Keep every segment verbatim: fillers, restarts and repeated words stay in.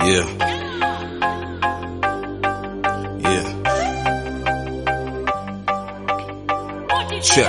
Yeah. Yeah. Check.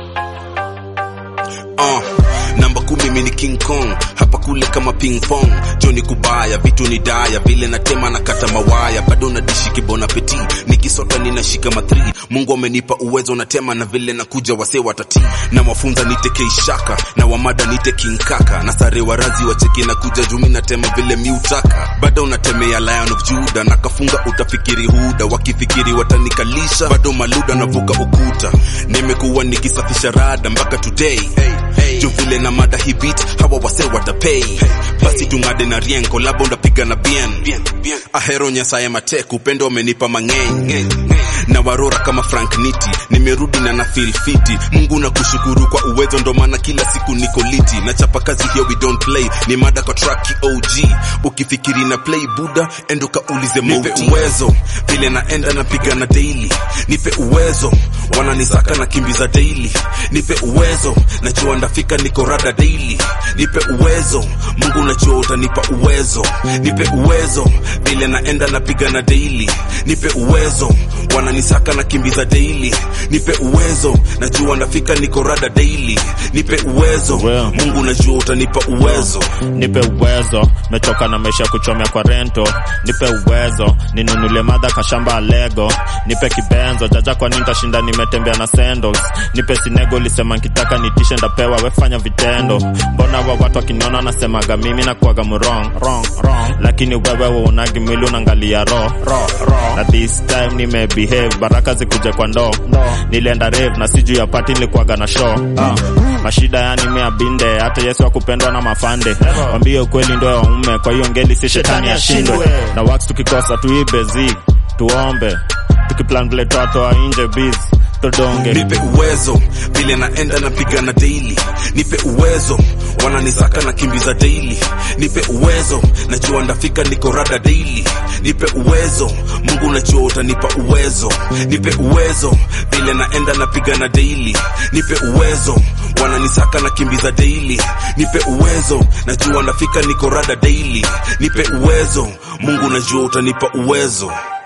Uh, namba kumi mimi ni King Kong, hapa kule kama ping pong. Johnny kubaya, vitu ni daya, vile natema na kata mawaya. Bado nadishi kibona peti, nikisota ninashika matri. Mungu amenipa uwezo natema na vile nakuja wase watati. Na wafunza nite Keishaka, na wamada nite King Kaka. Na sare warazi wacheki na kuja jumi natema vile miutaka. Bado natemea Lion of Judah, na kafunga utafikiri huda. Wakifikiri watanikalisha, bado maluda navuka ukuta. Nimekuwa nikisafisha rada mpaka today. Hey, jo vile na mada hii beat, hawa wase watapay. Hey, basi tungade na rienko, labo ndapiga na bien. Bien, bien. Ahero nyasaye mateku, upendo amenipa mangeng. Na warora kama Frank Niti, nimerudi na na feel fiti. Mungu na kushukuru kwa uwezo, ndo maana kila siku niko liti. Na chapa kazi here we don't play, ni mada kwa track O G. Ukifikiri na play Buddha, endo kaulize Moti. Nipe uwezo, vile naenda napiga na daily. Nipe uwezo, wananisaka na kimbiza daily. Nipe uwezo, najua ndafika niko rada daily. Nipe uwezo, Mungu najua utanipa uwezo. Nipe uwezo, vile naenda napiga na daily. Nipe uwezo, wananisaka na kimbiza daily. Nipe uwezo, najua ndafika niko rada daily. Nipe uwezo, well, Mungu najua utanipa uwezo. Nipe uwezo, mechoka na maisha kuchomea kwa rento. Nipe uwezo, ninunule madha kashamba Lego. Nipe kibenzo, jaja kwa nini nitashinda nimetembea na sandals. Nipe sinego lisema nikitaka nitishe ndapewa, wefanya vitendo. Mbona wa watu wakiniona nasemaga mimi na kuaga murong wrong wrong, lakini wewe unagi mwili unangalia raw raw raw. Na this time nime behave, baraka zikuje kwa ndo no. Nilienda rave na siju ya party nilikuaga na show uh. Mashida yani mea binde, hata Yesu akupendwa na mafande. Wambie ukweli ndo ya ume, kwa hiyo ngeli si shetani ashindwe. Na wax tukikosa tuibe zig, tuombe tukiplan vile toa inje biz todonge. Nipe uwezo, vile naenda napiga na daily. Nipe uwezo, wananisaka na kimbiza daily. Nipe uwezo, najua ndafika niko rada daily. Nipe uwezo, Mungu najua utanipa uwezo. Nipe uwezo, vile naenda napiga na daily. Nipe uwezo, wananisaka na kimbiza daily. Nipe uwezo, najua ndafika niko rada daily. Nipe uwezo, Mungu najua utanipa uwezo.